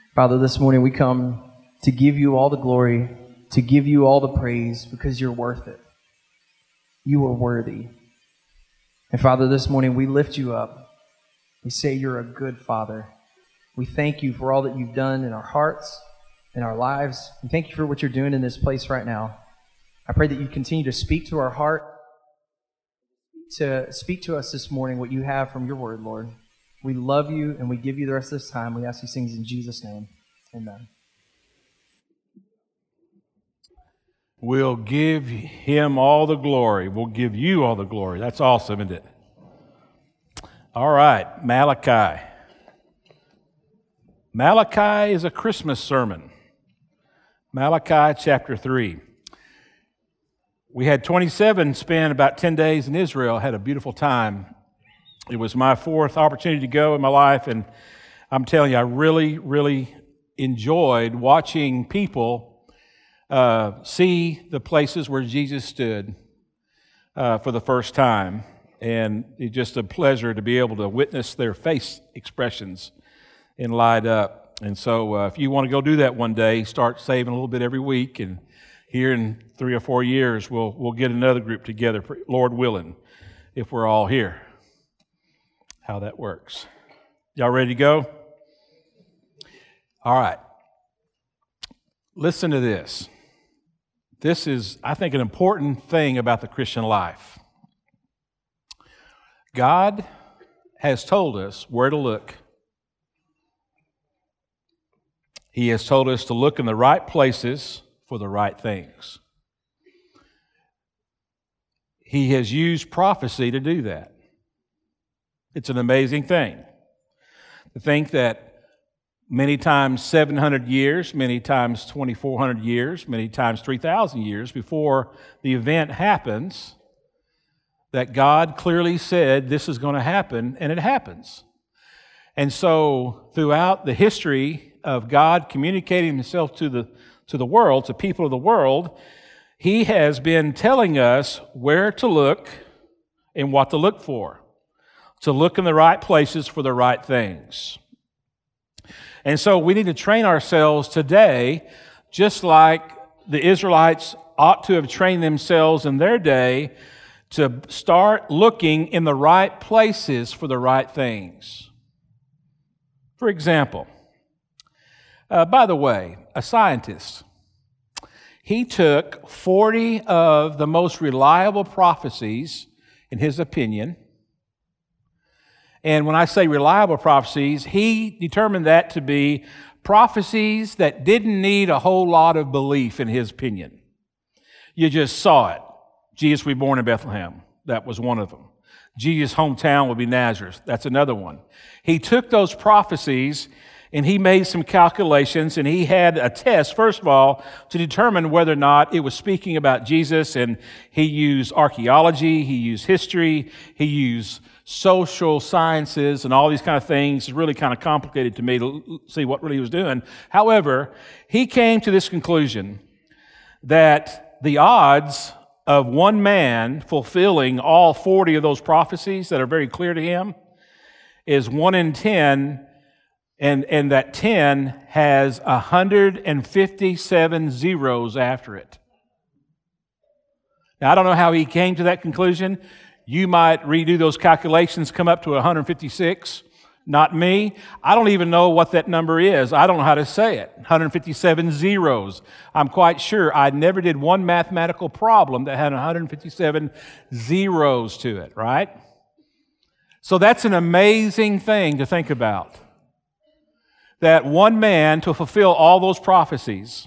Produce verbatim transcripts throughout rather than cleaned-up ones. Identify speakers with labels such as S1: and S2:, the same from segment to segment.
S1: Father, this morning we come to give you all the glory, to give you all the praise, because you're worth it. You are worthy. And Father, this morning we lift you up. We say you're a good Father. We thank you for all that you've done in our hearts, in our lives. And thank you for what you're doing in this place right now. I pray that you continue to speak to our heart, to speak to us this morning what you have from your word, Lord. We love you and we give you the rest of this time. We ask these things in Jesus' name. Amen.
S2: We'll give him all the glory. We'll give you all the glory. That's awesome, isn't it? All right, Malachi. Malachi is a Christmas sermon. Malachi chapter three. We had twenty-seven spend about ten days in Israel, had a beautiful time. It was my fourth opportunity to go in my life, and I'm telling you, I really, really enjoyed watching people uh, see the places where Jesus stood uh, for the first time. And it's just a pleasure to be able to witness their face expressions and light up. And so uh, if you want to go do that one day, start saving a little bit every week, and here in three or four years, we'll we'll get another group together, Lord willing, if we're all here. How that works. Y'all ready to go? All right. Listen to this. This is, I think, an important thing about the Christian life. God has told us where to look. He has told us to look in the right places for the right things. He has used prophecy to do that. It's an amazing thing to think that many times seven hundred years, many times twenty-four hundred years, many times three thousand years before the event happens, that God clearly said this is going to happen, and it happens. And so throughout the history of God communicating himself to the to the world, to people of the world, he has been telling us where to look and what to look for. To look in the right places for the right things. And so we need to train ourselves today, just like the Israelites ought to have trained themselves in their day, to start looking in the right places for the right things. For example, uh, by the way, a scientist, he took forty of the most reliable prophecies, in his opinion. And when I say reliable prophecies, he determined that to be prophecies that didn't need a whole lot of belief, in his opinion. You just saw it. Jesus will be born in Bethlehem. That was one of them. Jesus' hometown will be Nazareth. That's another one. He took those prophecies and he made some calculations, and he had a test, first of all, to determine whether or not it was speaking about Jesus. And he used archaeology, he used history, he used social sciences and all these kind of things. It's really kind of complicated to me to see what really he was doing. However, he came to this conclusion that the odds of one man fulfilling all forty of those prophecies that are very clear to him is one in ten, and, and that ten has one hundred fifty-seven zeros after it. Now, I don't know how he came to that conclusion. You might redo those calculations, come up to one hundred fifty-six. Not me. I don't even know what that number is. I don't know how to say it. one hundred fifty-seven zeros. I'm quite sure I never did one mathematical problem that had one hundred fifty-seven zeros to it, right? So that's an amazing thing to think about. That one man, to fulfill all those prophecies,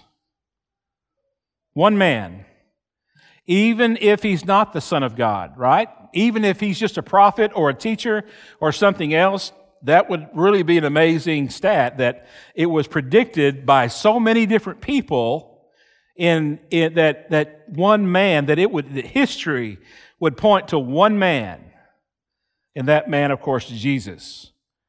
S2: one man, even if he's not the Son of God, right? Even if he's just a prophet or a teacher or something else, that would really be an amazing stat, that it was predicted by so many different people in, in that, that one man, that it would, that history would point to one man. And that man, of course, is Jesus.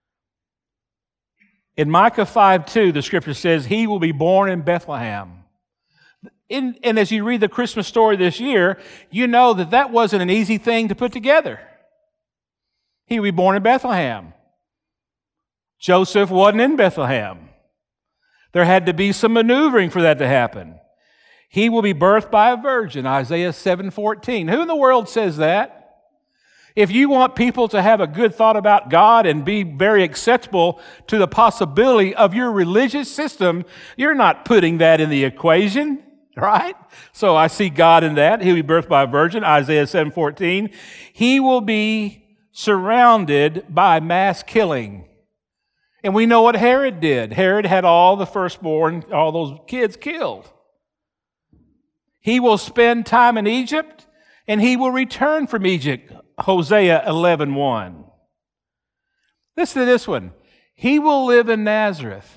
S2: In Micah five two, the scripture says, he will be born in Bethlehem. In, and as you read the Christmas story this year, you know that that wasn't an easy thing to put together. He will be born in Bethlehem. Joseph wasn't in Bethlehem. There had to be some maneuvering for that to happen. He will be birthed by a virgin, Isaiah seven fourteen. Who in the world says that? If you want people to have a good thought about God and be very acceptable to the possibility of your religious system, you're not putting that in the equation, right? So I see God in that. He'll be birthed by a virgin, Isaiah seven fourteen. He will be surrounded by mass killing. And we know what Herod did. Herod had all the firstborn, all those kids killed. He will spend time in Egypt, and he will return from Egypt, Hosea eleven one. Listen to this one. He will live in Nazareth.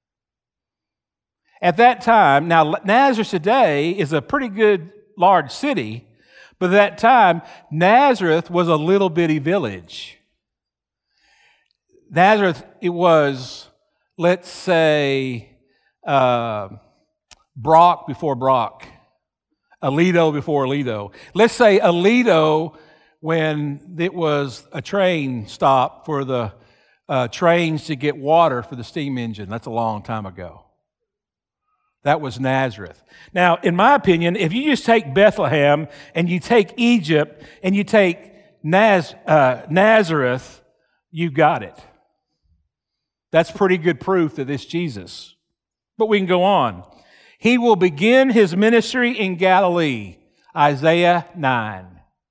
S2: At that time, now Nazareth today is a pretty good large city, but at that time, Nazareth was a little bitty village. Nazareth, it was, let's say, uh, Brock before Brock, Aledo before Aledo. Let's say Aledo when it was a train stop for the uh, trains to get water for the steam engine. That's a long time ago. That was Nazareth. Now, in my opinion, if you just take Bethlehem and you take Egypt and you take Naz, uh, Nazareth, you've got it. That's pretty good proof that it's Jesus. But we can go on. He will begin his ministry in Galilee, Isaiah nine.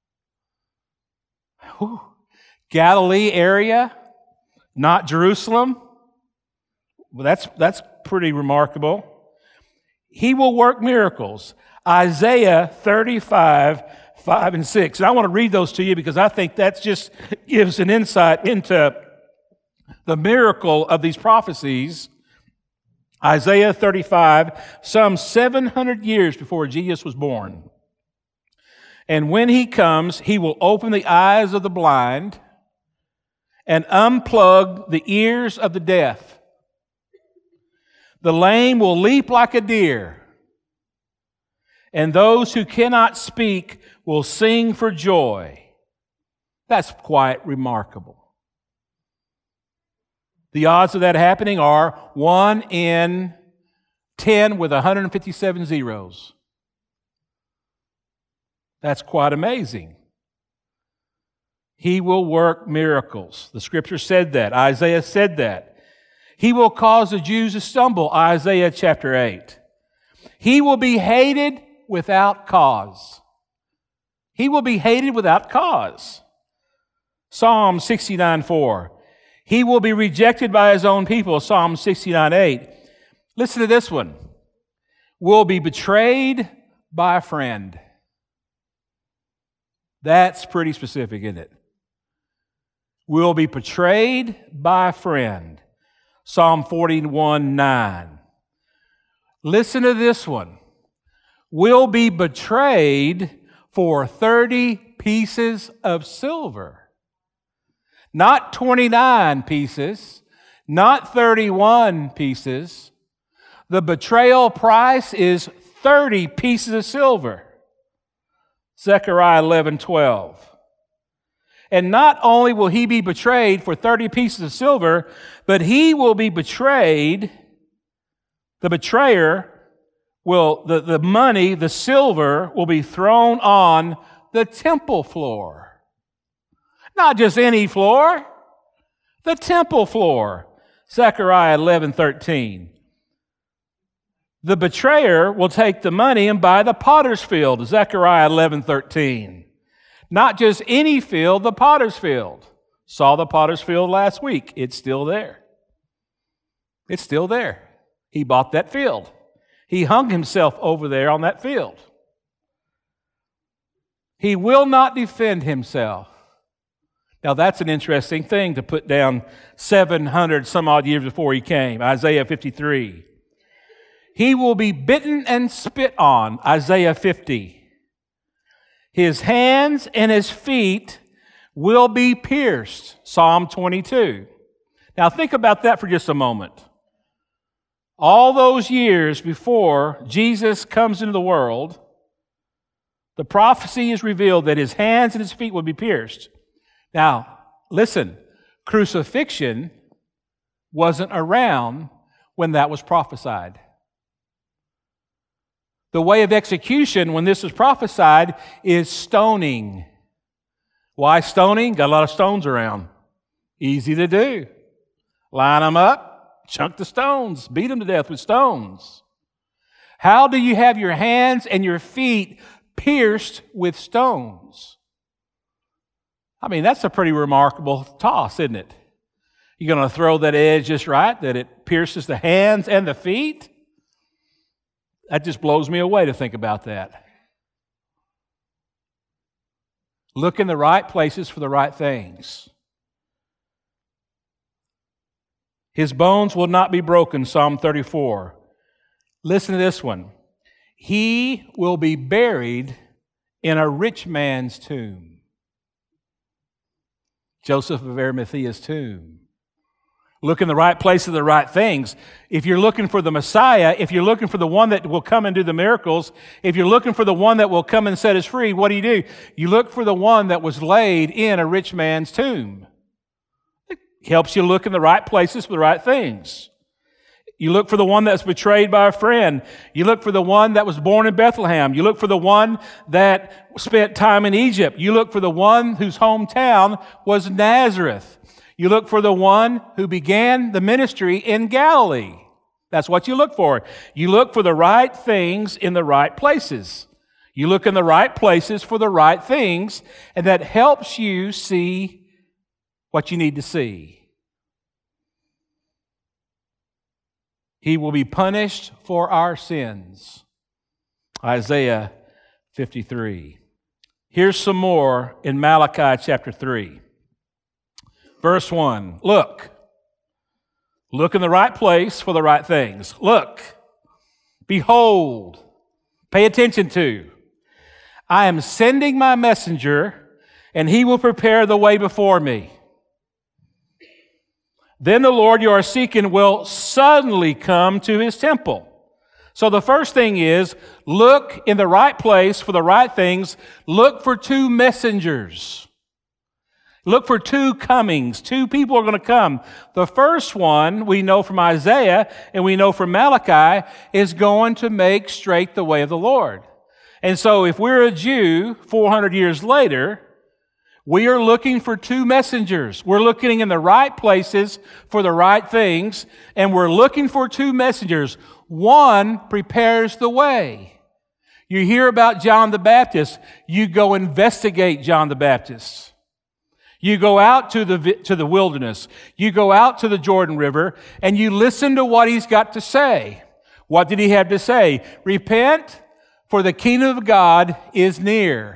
S2: Whew. Galilee area, not Jerusalem. Well, that's, that's pretty remarkable. He will work miracles. Isaiah thirty-five, five and six. And I want to read those to you because I think that just gives an insight into the miracle of these prophecies. Isaiah thirty-five, some seven hundred years before Jesus was born. And when he comes, he will open the eyes of the blind and unplug the ears of the deaf. The lame will leap like a deer, and those who cannot speak will sing for joy. That's quite remarkable. The odds of that happening are one in ten with one hundred fifty-seven zeros. That's quite amazing. He will work miracles. The scripture said that. Isaiah said that. He will cause the Jews to stumble, Isaiah chapter eight. He will be hated without cause. He will be hated without cause. Psalm sixty-nine four. He will be rejected by his own people, Psalm sixty-nine eight. Listen to this one. Will be betrayed by a friend. That's pretty specific, isn't it? Will be betrayed by a friend. Psalm forty-one nine. Listen to this one. Will be betrayed for thirty pieces of silver. Not twenty-nine pieces, not thirty-one pieces. The betrayal price is thirty pieces of silver. Zechariah eleven twelve. And not only will he be betrayed for thirty pieces of silver, but he will be betrayed, the betrayer will, the, the money, the silver, will be thrown on the temple floor. Not just any floor, the temple floor. Zechariah eleven thirteen. The betrayer will take the money and buy the potter's field. Zechariah eleven thirteen. Not just any field, the potter's field. Saw the potter's field last week. It's still there. It's still there. He bought that field. He hung himself over there on that field. He will not defend himself. Now that's an interesting thing to put down seven hundred some odd years before he came. Isaiah fifty-three. He will be bitten and spit on. Isaiah fifty. His hands and his feet will be pierced. Psalm twenty-two. Now think about that for just a moment. All those years before Jesus comes into the world, the prophecy is revealed that his hands and his feet will be pierced. Now, listen, crucifixion wasn't around when that was prophesied. The way of execution when this was prophesied is stoning. Why stoning? Got a lot of stones around. Easy to do. Line them up, chunk the stones, beat them to death with stones. How do you have your hands and your feet pierced with stones? I mean, that's a pretty remarkable toss, isn't it? You're going to throw that edge just right, that it pierces the hands and the feet? That just blows me away to think about that. Look in the right places for the right things. His bones will not be broken, Psalm thirty-four. Listen to this one. He will be buried in a rich man's tomb. Joseph of Arimathea's tomb. Look in the right place for the right things. If you're looking for the Messiah, if you're looking for the one that will come and do the miracles, if you're looking for the one that will come and set us free, what do you do? You look for the one that was laid in a rich man's tomb. It helps you look in the right places for the right things. You look for the one that's betrayed by a friend. You look for the one that was born in Bethlehem. You look for the one that spent time in Egypt. You look for the one whose hometown was Nazareth. You look for the one who began the ministry in Galilee. That's what you look for. You look for the right things in the right places. You look in the right places for the right things, and that helps you see what you need to see. He will be punished for our sins. Isaiah fifty-three. Here's some more in Malachi chapter three. Verse one. Look. Look in the right place for the right things. Look. Behold. Pay attention to. I am sending my messenger, and he will prepare the way before me. Then the Lord you are seeking will suddenly come to his temple. So the first thing is, look in the right place for the right things. Look for two messengers. Look for two comings. Two people are going to come. The first one, we know from Isaiah and we know from Malachi, is going to make straight the way of the Lord. And so if we're a Jew four hundred years later, we are looking for two messengers. We're looking in the right places for the right things, and we're looking for two messengers. One prepares the way. You hear about John the Baptist, you go investigate John the Baptist. You go out to the, to the wilderness. You go out to the Jordan River, and you listen to what he's got to say. What did he have to say? Repent, for the kingdom of God is near.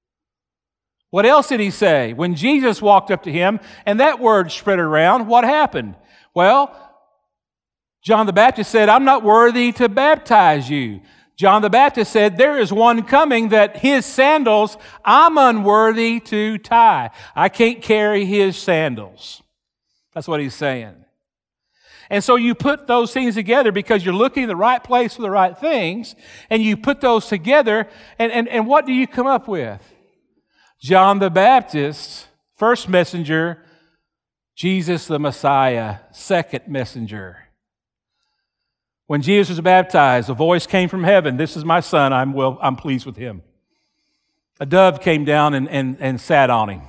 S2: What else did he say? When Jesus walked up to him and that word spread around, what happened? Well, John the Baptist said, I'm not worthy to baptize you. John the Baptist said, there is one coming that his sandals I'm unworthy to tie. I can't carry his sandals. That's what he's saying. And so you put those things together because you're looking in the right place for the right things, and you put those together, and, and, and what do you come up with? John the Baptist, first messenger. Jesus the Messiah, second messenger. When Jesus was baptized, a voice came from heaven. This is my son, I'm well, I'm pleased with him. A dove came down and, and, and sat on him.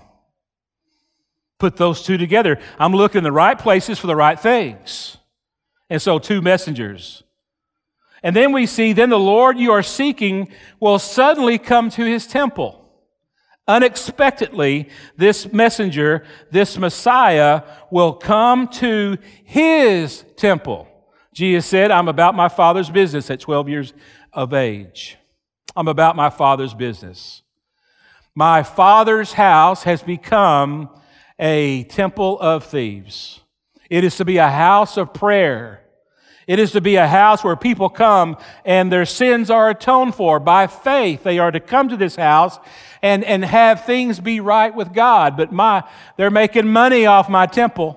S2: Put those two together. I'm looking in the right places for the right things. And so two messengers. And then we see, then the Lord you are seeking will suddenly come to his temple. Unexpectedly, this messenger, this Messiah, will come to his temple. Jesus said, I'm about my Father's business at twelve years of age. I'm about my Father's business. My Father's house has become a temple of thieves. It is to be a house of prayer. It is to be a house where people come and their sins are atoned for. By faith, they are to come to this house and, and have things be right with God. But my, they're making money off my temple.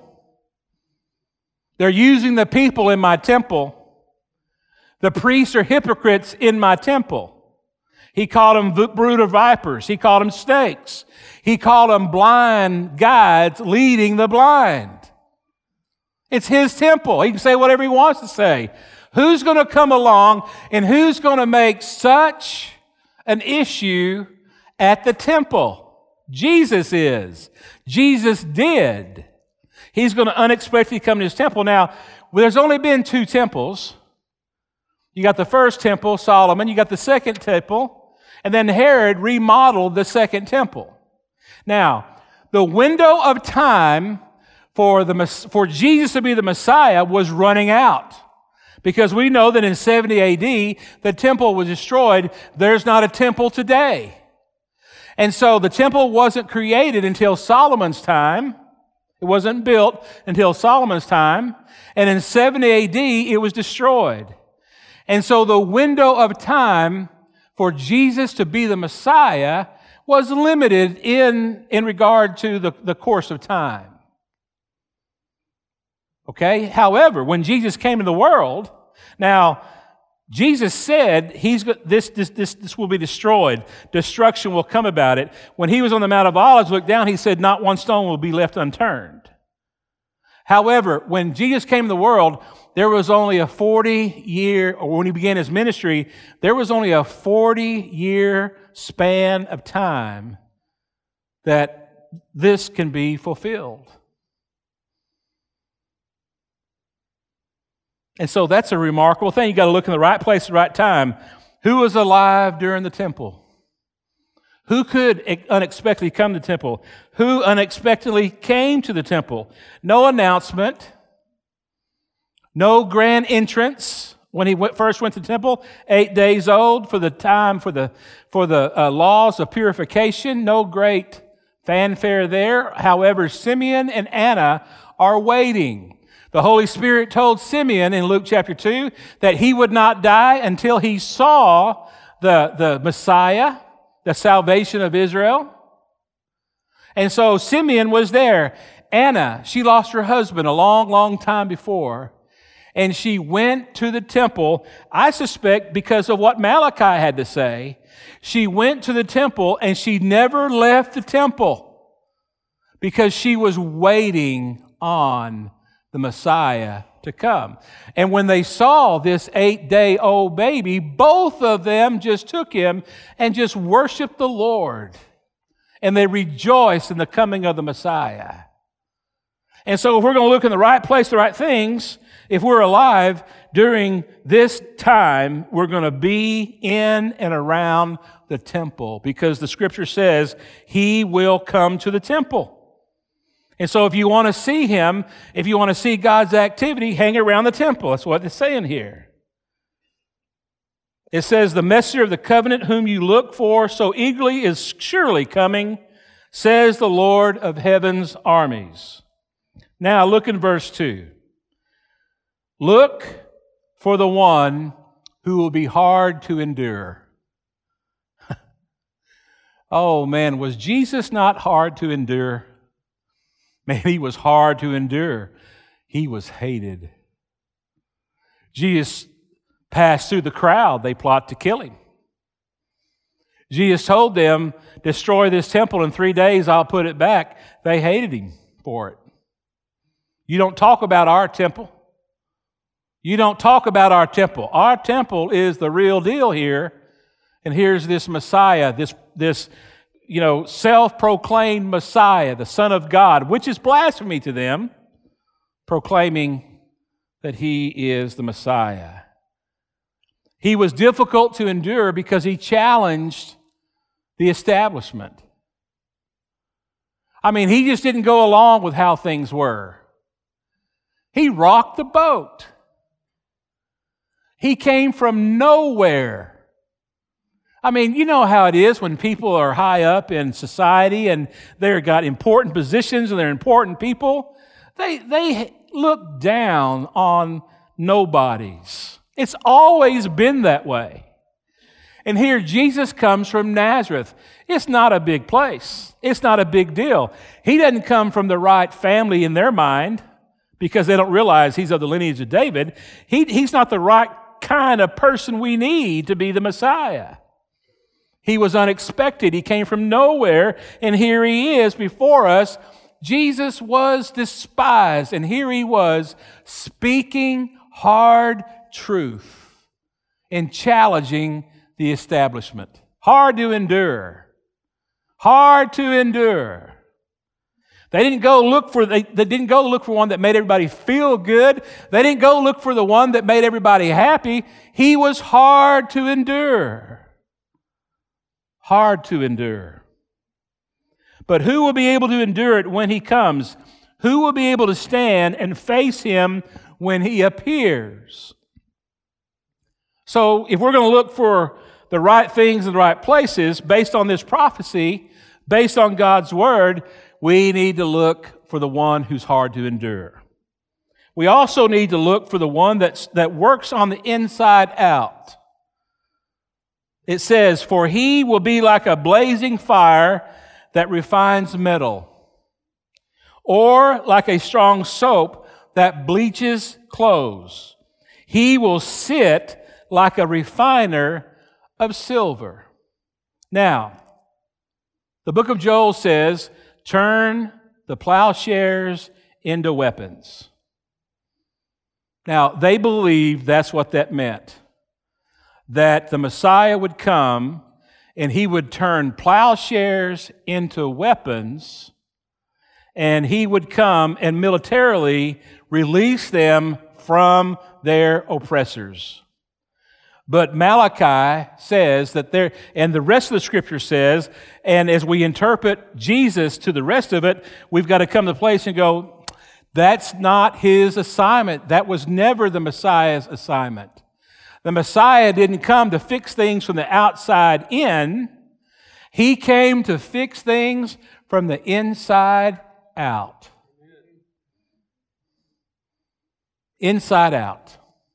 S2: They're using the people in my temple. The priests are hypocrites in my temple. He called them brood of vipers. He called them snakes. He called them blind guides leading the blind. It's his temple. He can say whatever he wants to say. Who's going to come along and who's going to make such an issue at the temple? Jesus is. Jesus did. He's going to unexpectedly come to his temple. Now, there's only been two temples. You got the first temple, Solomon. You got the second temple. And then Herod remodeled the second temple. Now, the window of time for, the, for Jesus to be the Messiah was running out. Because we know that in seventy A D, the temple was destroyed. There's not a temple today. And so the temple wasn't created until Solomon's time. It wasn't built until Solomon's time. And in seventy A D, it was destroyed. And so the window of time for Jesus to be the Messiah was limited in, in regard to the, the course of time. Okay? However, when Jesus came into the world, now, Jesus said he's this, this, this, this will be destroyed. Destruction will come about it. When he was on the Mount of Olives, looked down, he said, not one stone will be left unturned. However, when Jesus came to the world, there was only a forty-year, or when he began his ministry, there was only a forty-year span of time that this can be fulfilled. And so that's a remarkable thing. You got to look in the right place at the right time. Who was alive during the temple? Who could unexpectedly come to the temple? Who unexpectedly came to the temple? No announcement. No grand entrance when he went, first went to the temple. Eight days old for the time, for the, for the uh, laws of purification. No great fanfare there. However, Simeon and Anna are waiting. The Holy Spirit told Simeon in Luke chapter two that he would not die until he saw the, the Messiah, the salvation of Israel. And so Simeon was there. Anna, she lost her husband a long, long time before. And she went to the temple, I suspect because of what Malachi had to say. She went to the temple and she never left the temple because she was waiting on the Messiah to come. And when they saw this eight-day-old baby, both of them just took him and just worshiped the Lord. And they rejoiced in the coming of the Messiah. And so if we're going to look in the right place, the right things, if we're alive during this time, we're going to be in and around the temple because the Scripture says he will come to the temple. And so if you want to see him, if you want to see God's activity, hang around the temple. That's what it's saying here. It says, the messenger of the covenant whom you look for so eagerly is surely coming, says the Lord of heaven's armies. Now look in verse two. Look for the one who will be hard to endure. Oh man, was Jesus not hard to endure? Maybe he was hard to endure. He was hated. Jesus passed through the crowd. They plot to kill him. Jesus told them, destroy this temple in three days, I'll put it back. They hated him for it. You don't talk about our temple. You don't talk about our temple. Our temple is the real deal here. And here's this Messiah, this, this you know, self-proclaimed Messiah, the Son of God, which is blasphemy to them, proclaiming that he is the Messiah. He was difficult to endure because he challenged the establishment. I mean, he just didn't go along with how things were. He rocked the boat. He came from nowhere. I mean, you know how it is when people are high up in society and they've got important positions and they're important people. They, they look down on nobodies. It's always been that way. And here Jesus comes from Nazareth. It's not a big place. It's not a big deal. He doesn't come from the right family in their mind because they don't realize he's of the lineage of David. He, he's not the right kind of person we need to be the Messiah. He was unexpected. He came from nowhere, and here he is before us, Jesus was despised, and here he was speaking hard truth and challenging the establishment. Hard to endure. Hard to endure. They didn't go look for they, they didn't go look for one that made everybody feel good. They didn't go look for the one that made everybody happy. He was hard to endure. Hard to endure. But who will be able to endure it when he comes? Who will be able to stand and face him when he appears? So if we're going to look for the right things in the right places based on this prophecy, based on God's word, we need to look for the one who's hard to endure. We also need to look for the one that's, that works on the inside out. It says, for he will be like a blazing fire that refines metal, or like a strong soap that bleaches clothes. He will sit like a refiner of silver. Now, the book of Joel says, turn the plowshares into weapons. Now, they believed that's what that meant. That the Messiah would come and he would turn plowshares into weapons, and he would come and militarily release them from their oppressors. But Malachi says that there, and the rest of the scripture says, and as we interpret Jesus to the rest of it, we've got to come to the place and go, that's not his assignment. That was never the Messiah's assignment. The Messiah didn't come to fix things from the outside in. He came to fix things from the inside out. Inside out.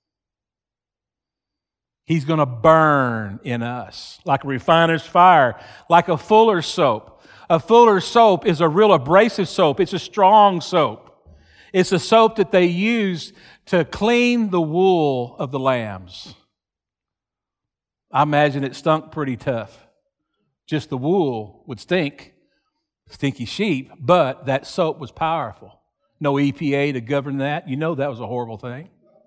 S2: He's going to burn in us like a refiner's fire, like a fuller's soap. A fuller's soap is a real abrasive soap. It's a strong soap. It's a soap that they use to clean the wool of the lambs. I imagine it stunk pretty tough. Just the wool would stink, stinky sheep, but that soap was powerful. No E P A to govern that. You know that was a horrible thing.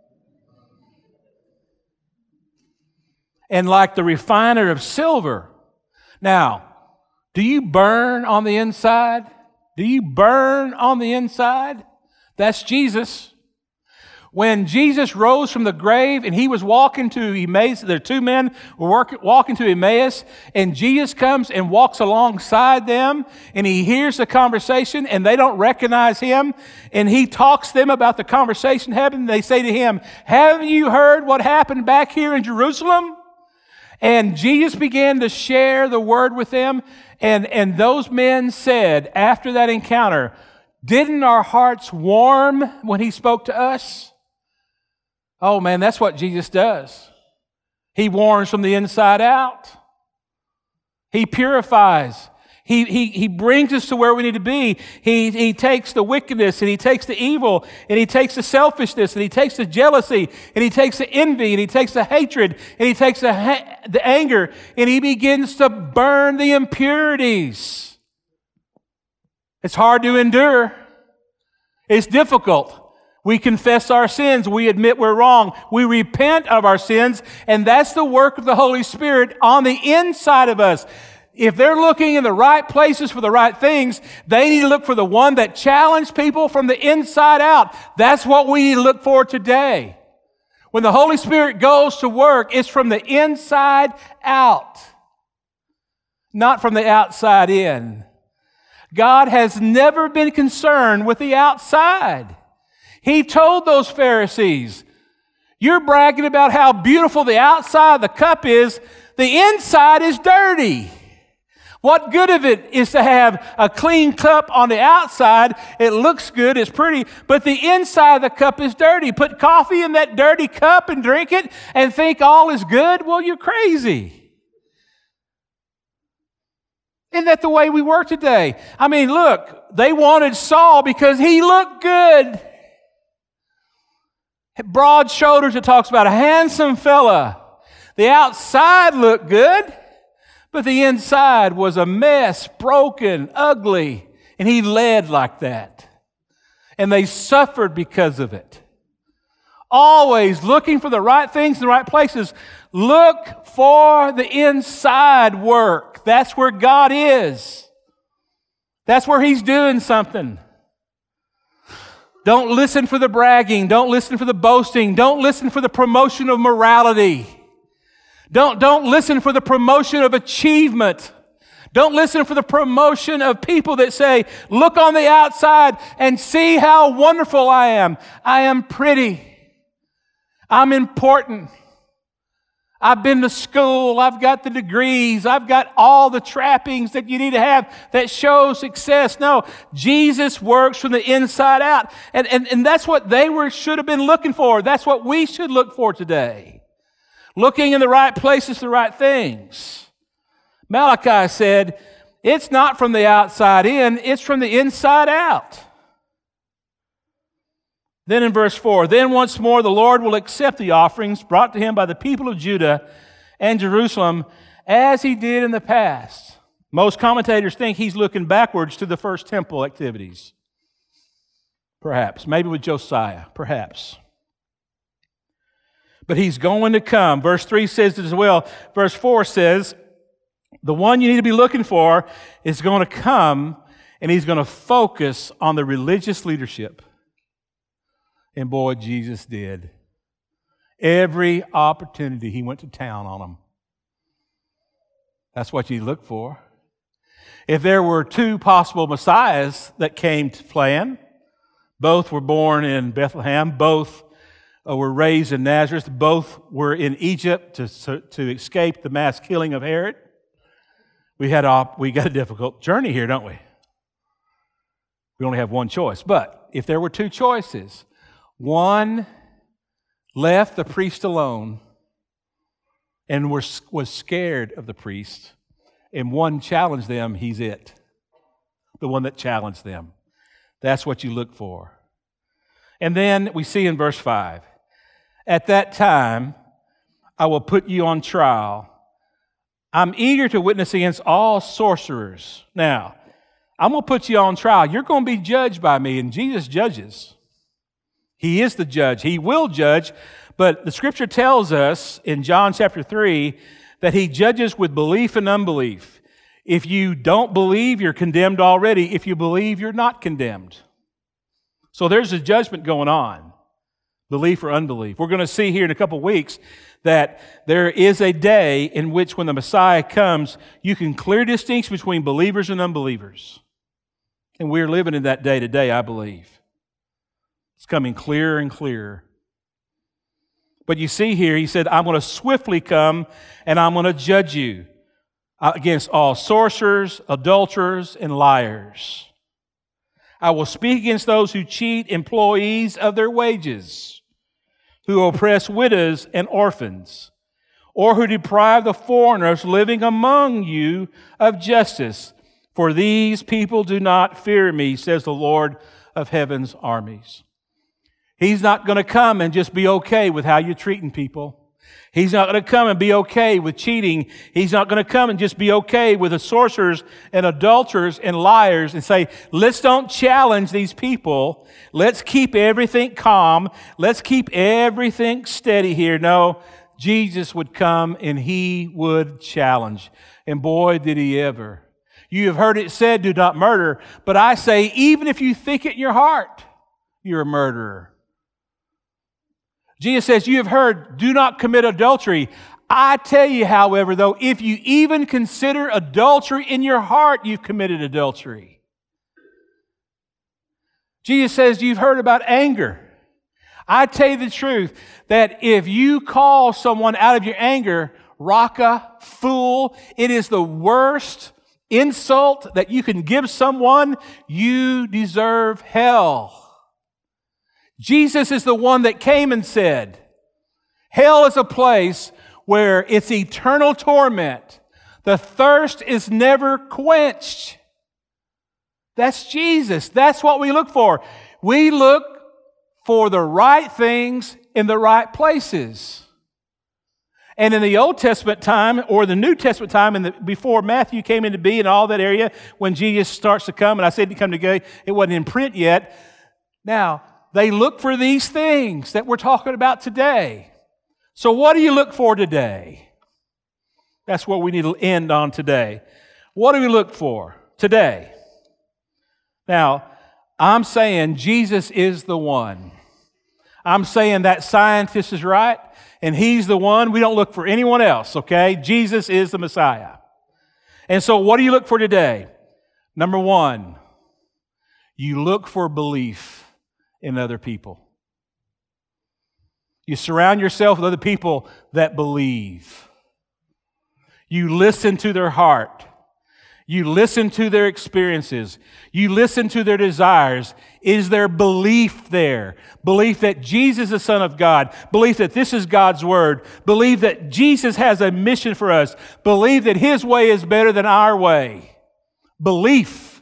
S2: And like the refiner of silver. Now, do you burn on the inside? Do you burn on the inside? That's Jesus. When Jesus rose from the grave and he was walking to Emmaus, the two men were work, walking to Emmaus, and Jesus comes and walks alongside them, and he hears the conversation, and they don't recognize him, and he talks to them about the conversation happening. They say to him, haven't you heard what happened back here in Jerusalem? And Jesus began to share the word with them, and, and those men said, after that encounter, didn't our hearts warm when he spoke to us? Oh man, that's what Jesus does. He warms from the inside out. He purifies. He, he, he brings us to where we need to be. He, he takes the wickedness, and he takes the evil, and he takes the selfishness, and he takes the jealousy, and he takes the envy, and he takes the hatred, and he takes the, ha- the anger, and he begins to burn the impurities. It's hard to endure. It's difficult. We confess our sins. We admit we're wrong. We repent of our sins, and that's the work of the Holy Spirit on the inside of us. If they're looking in the right places for the right things, they need to look for the one that challenged people from the inside out. That's what we need to look for today. When the Holy Spirit goes to work, it's from the inside out, not from the outside in. God has never been concerned with the outside. He told those Pharisees, you're bragging about how beautiful the outside of the cup is. The inside is dirty. What good of it is to have a clean cup on the outside? It looks good, it's pretty, but the inside of the cup is dirty. Put coffee in that dirty cup and drink it and think all is good? Well, you're crazy. Isn't that the way we work today? I mean, look, they wanted Saul because he looked good. Broad shoulders, it talks about a handsome fella. The outside looked good, but the inside was a mess, broken, ugly. And He led like that. And they suffered because of it. Always looking for the right things in the right places. Look for the inside work. That's where God is. That's where He's doing something. Don't listen for the bragging. Don't listen for the boasting. Don't listen for the promotion of morality. Don't, don't listen for the promotion of achievement. Don't listen for the promotion of people that say, look on the outside and see how wonderful I am. I am pretty. I'm important. I've been to school. I've got the degrees. I've got all the trappings that you need to have that show success. No, Jesus works from the inside out. And, and, and that's what they were should have been looking for. That's what we should look for today. Looking in the right places, the right things. Malachi said, it's not from the outside in, it's from the inside out. Then in verse four, then once more the Lord will accept the offerings brought to Him by the people of Judah and Jerusalem as He did in the past. Most commentators think He's looking backwards to the first temple activities. Perhaps. Maybe with Josiah. Perhaps. But He's going to come. Verse three says it as well. Verse four says, the one you need to be looking for is going to come, and He's going to focus on the religious leadership. And boy, Jesus did. Every opportunity, He went to town on them. That's what you look for. If there were two possible Messiahs that came to plan, both were born in Bethlehem, both were raised in Nazareth, both were in Egypt to, to escape the mass killing of Herod, we had a, we got a difficult journey here, don't we? We only have one choice. But if there were two choices, one left the priest alone and was, was scared of the priest, and one challenged them, he's it. The one that challenged them. That's what you look for. And then we see in verse five, at that time I will put you on trial. I'm eager to witness against all sorcerers. Now, I'm going to put you on trial. You're going to be judged by me, and Jesus judges. He is the judge. He will judge, but the Scripture tells us in John chapter three that He judges with belief and unbelief. If you don't believe, you're condemned already. If you believe, you're not condemned. So there's a judgment going on, belief or unbelief. We're going to see here in a couple weeks that there is a day in which when the Messiah comes, you can clear distinction between believers and unbelievers. And we're living in that day today, I believe. It's coming clearer and clearer. But you see here, He said, I'm going to swiftly come and I'm going to judge you against all sorcerers, adulterers, and liars. I will speak against those who cheat employees of their wages, who oppress widows and orphans, or who deprive the foreigners living among you of justice. For these people do not fear me, says the Lord of heaven's armies. He's not going to come and just be okay with how you're treating people. He's not going to come and be okay with cheating. He's not going to come and just be okay with the sorcerers and adulterers and liars and say, let's don't challenge these people. Let's keep everything calm. Let's keep everything steady here. No, Jesus would come and He would challenge. And boy, did He ever. You have heard it said, do not murder. But I say, even if you think it in your heart, you're a murderer. Jesus says, you have heard, do not commit adultery. I tell you, however, though, if you even consider adultery in your heart, you've committed adultery. Jesus says, you've heard about anger. I tell you the truth, that if you call someone out of your anger, raka, fool, it is the worst insult that you can give someone. You deserve hell. Jesus is the one that came and said, hell is a place where it's eternal torment. The thirst is never quenched. That's Jesus. That's what we look for. We look for the right things in the right places. And in the Old Testament time, or the New Testament time, and the, before Matthew came into being, all that area, when Jesus starts to come, and I said to come to go, it wasn't in print yet. Now, they look for these things that we're talking about today. So what do you look for today? That's what we need to end on today. What do we look for today? Now, I'm saying Jesus is the one. I'm saying that scientist is right, and he's the one. We don't look for anyone else, okay? Jesus is the Messiah. And so what do you look for today? Number one, you look for belief in other people. You surround yourself with other people that believe. You listen to their heart. You listen to their experiences. You listen to their desires. Is there belief there? Belief that Jesus is the Son of God. Belief that this is God's Word. Believe that Jesus has a mission for us. Believe that His way is better than our way. Belief.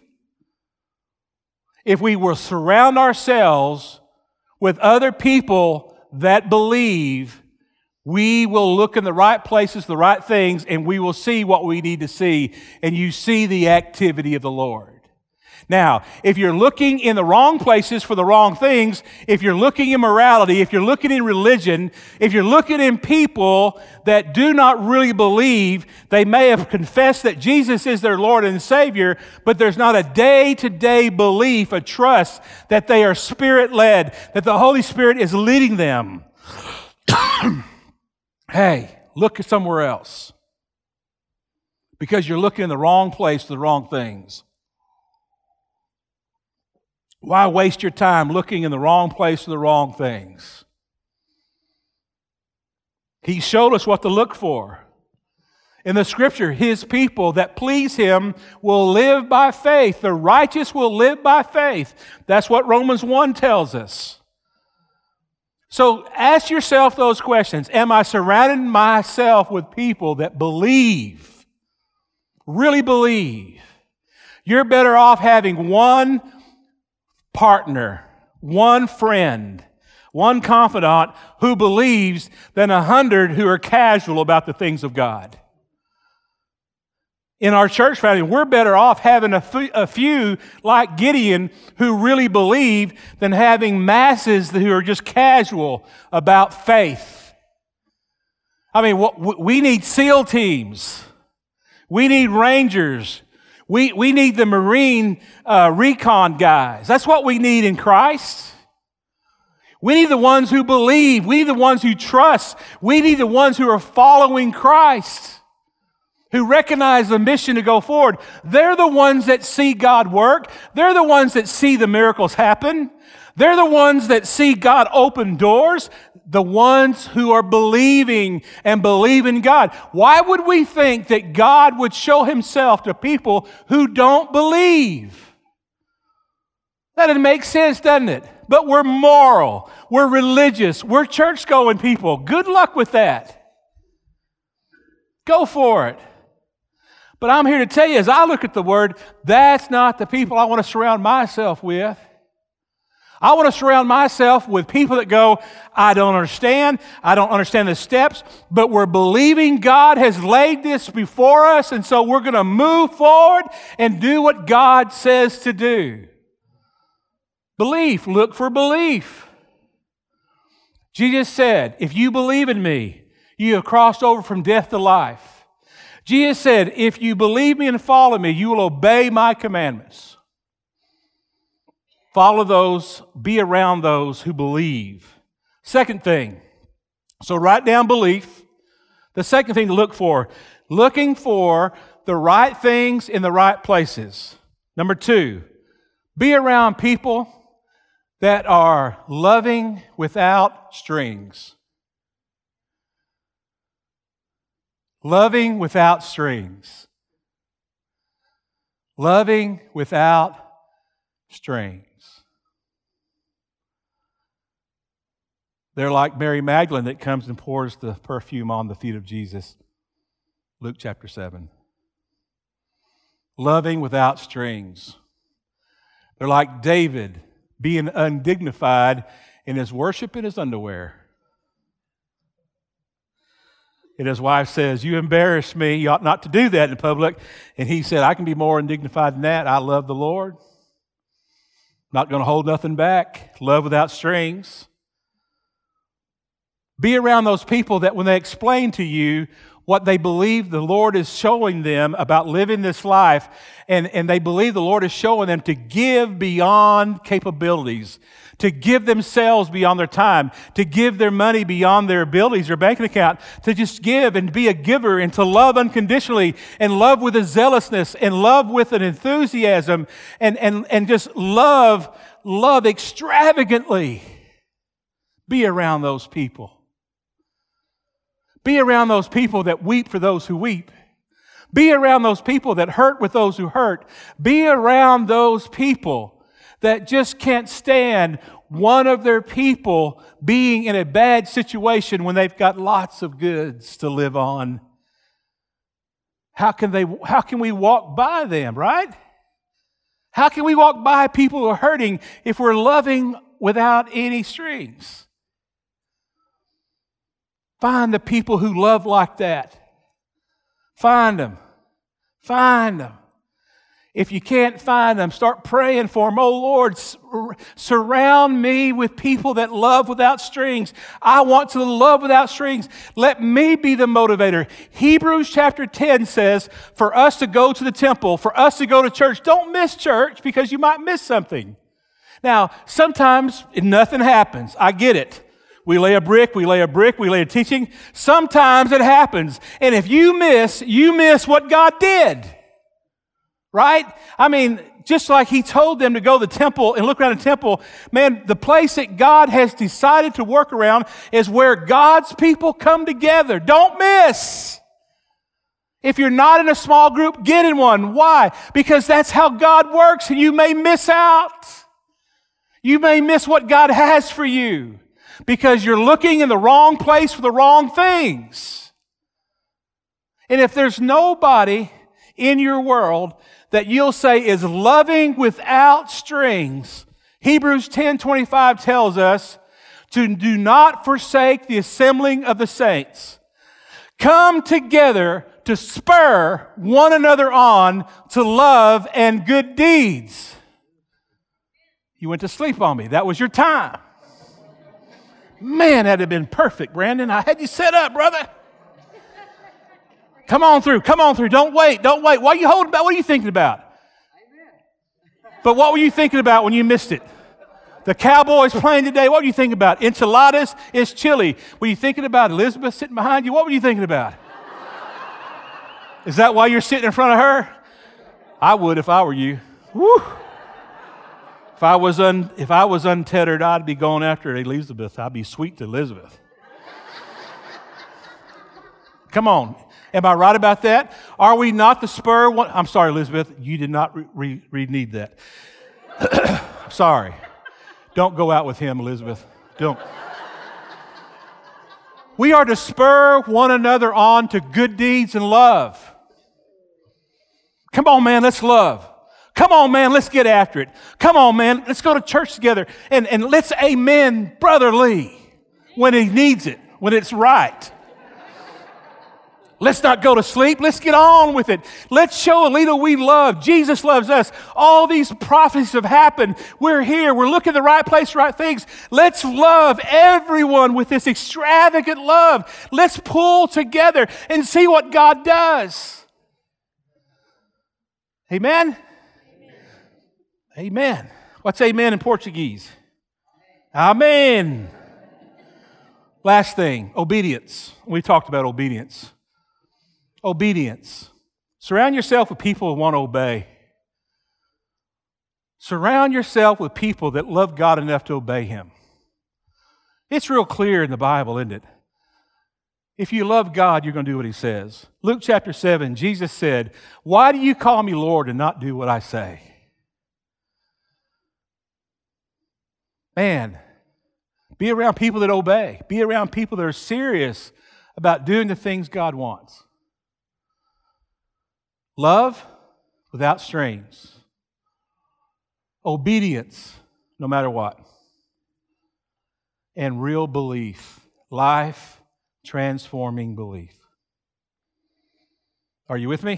S2: If we will surround ourselves with other people that believe, we will look in the right places, the right things, and we will see what we need to see. And you see the activity of the Lord. Now, if you're looking in the wrong places for the wrong things, if you're looking in morality, if you're looking in religion, if you're looking in people that do not really believe, they may have confessed that Jesus is their Lord and Savior, but there's not a day-to-day belief, a trust that they are Spirit-led, that the Holy Spirit is leading them. Hey, look somewhere else. Because you're looking in the wrong place for the wrong things. Why waste your time looking in the wrong place for the wrong things? He showed us what to look for. In the Scripture, His people that please Him will live by faith. The righteous will live by faith. That's what Romans one tells us. So ask yourself those questions. Am I surrounding myself with people that believe, really believe? You're better off having one partner, one friend, one confidant who believes than a hundred who are casual about the things of God. In our church family, we're better off having a few, a few like Gideon who really believe than having masses who are just casual about faith. I mean, we need SEAL teams. We need Rangers. We, we need the Marine uh, recon guys. That's what we need in Christ. We need the ones who believe. We need the ones who trust. We need the ones who are following Christ, who recognize the mission to go forward. They're the ones that see God work. They're the ones that see the miracles happen. They're the ones that see God open doors. The ones who are believing and believe in God. Why would we think that God would show Himself to people who don't believe? That doesn't make sense, doesn't it? But we're moral. We're religious. We're church-going people. Good luck with that. Go for it. But I'm here to tell you, as I look at the Word, that's not the people I want to surround myself with. I want to surround myself with people that go, I don't understand, I don't understand the steps, but we're believing God has laid this before us, and so we're going to move forward and do what God says to do. Belief, look for belief. Jesus said, if you believe in me, you have crossed over from death to life. Jesus said, if you believe me and follow me, you will obey my commandments. Follow those, be around those who believe. Second thing, so write down belief. The second thing to look for, looking for the right things in the right places. Number two, be around people that are loving without strings. Loving without strings. Loving without strings. They're like Mary Magdalene that comes and pours the perfume on the feet of Jesus. Luke chapter seven. Loving without strings. They're like David being undignified in his worship in his underwear. And his wife says, you embarrass me. You ought not to do that in public. And he said, I can be more undignified than that. I love the Lord. Not going to hold nothing back. Love without strings. Be around those people that when they explain to you what they believe the Lord is showing them about living this life, and, and they believe the Lord is showing them to give beyond capabilities, to give themselves beyond their time, to give their money beyond their abilities, their banking account, to just give and be a giver and to love unconditionally and love with a zealousness and love with an enthusiasm and, and, and just love, love extravagantly. Be around those people. Be around those people that weep for those who weep. Be around those people that hurt with those who hurt. Be around those people that just can't stand one of their people being in a bad situation when they've got lots of goods to live on. How can they, how can we walk by them, right? How can we walk by people who are hurting if we're loving without any strings? Find the people who love like that. Find them. Find them. If you can't find them, start praying for them. Oh Lord, surround me with people that love without strings. I want to love without strings. Let me be the motivator. Hebrews chapter ten says for us to go to the temple, for us to go to church. Don't miss church because you might miss something. Now, sometimes nothing happens. I get it. We lay a brick, we lay a brick, we lay a teaching. Sometimes it happens. And if you miss, you miss what God did. Right? I mean, just like He told them to go to the temple and look around the temple, man, the place that God has decided to work around is where God's people come together. Don't miss. If you're not in a small group, get in one. Why? Because that's how God works, and you may miss out. You may miss what God has for you because you're looking in the wrong place for the wrong things. And if there's nobody in your world that you'll say is loving without strings, Hebrews ten twenty-five tells us to do not forsake the assembling of the saints. Come together to spur one another on to love and good deeds. You went to sleep on me. That was your time. Man, that'd have been perfect, Brandon. I had you set up, brother. Come on through. Come on through. Don't wait. Don't wait. What are you holding back? What are you thinking about? But what were you thinking about when you missed it? The Cowboys playing today. What were you thinking about? Enchiladas is chili. Were you thinking about Elizabeth sitting behind you? What were you thinking about? Is that why you're sitting in front of her? I would if I were you. Woo. If I was un, if I was untethered, I'd be going after Elizabeth. I'd be sweet to Elizabeth. Come on. Am I right about that? Are we not the spur? One, I'm sorry, Elizabeth. You did not re, re, re need that. Sorry. Don't go out with him, Elizabeth. Don't. We are to spur one another on to good deeds and love. Come on, man, let's love. Come on, man, let's get after it. Come on, man, let's go to church together and, and let's amen brotherly when he needs it, when it's right. Let's not go to sleep. Let's get on with it. Let's show Alita we love. Jesus loves us. All these prophecies have happened. We're here. We're looking at the right place, right things. Let's love everyone with this extravagant love. Let's pull together and see what God does. Amen? Amen. Amen. What's amen in Portuguese? Amen. Last thing, obedience. We talked about obedience. Obedience. Surround yourself with people who want to obey. Surround yourself with people that love God enough to obey Him. It's real clear in the Bible, isn't it? If you love God, you're going to do what He says. Luke chapter seven, Jesus said, "Why do you call me Lord and not do what I say?" Man, be around people that obey. Be around people that are serious about doing the things God wants. Love without strings. Obedience, no matter what. And real belief. Life transforming belief. Are you with me?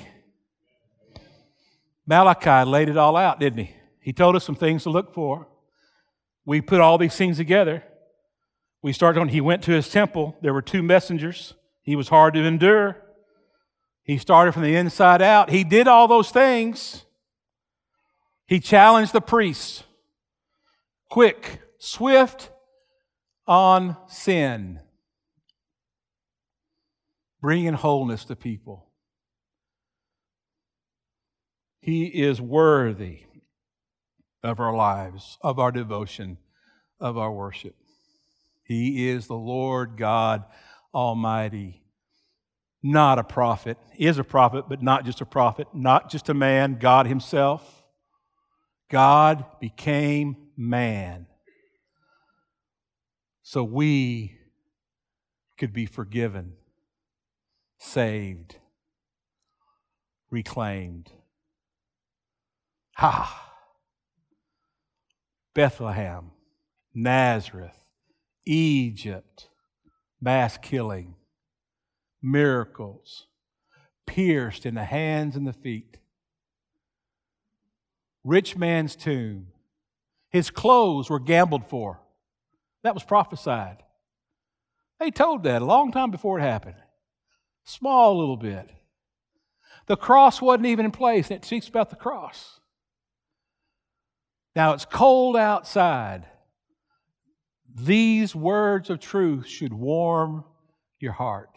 S2: Malachi laid it all out, didn't he? He told us some things to look for. We put all these things together. We started on, he went to his temple. There were two messengers. He was hard to endure. He started from the inside out. He did all those things. He challenged the priests. Quick, swift on sin. Bringing wholeness to people. He is worthy of our lives, of our devotion, of our worship. He is the Lord God Almighty. Not a prophet. He is a prophet, but not just a prophet. Not just a man, God Himself. God became man so we could be forgiven, saved, reclaimed. Ha! Bethlehem, Nazareth, Egypt, mass killing, miracles, pierced in the hands and the feet. Rich man's tomb. His clothes were gambled for. That was prophesied. They told that a long time before it happened. Small little bit. The cross wasn't even in place. It speaks about the cross. Now it's cold outside. These words of truth should warm your heart.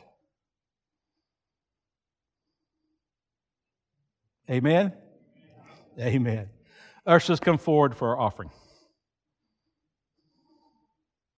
S2: Amen? Amen. Ushers, come forward for our offering.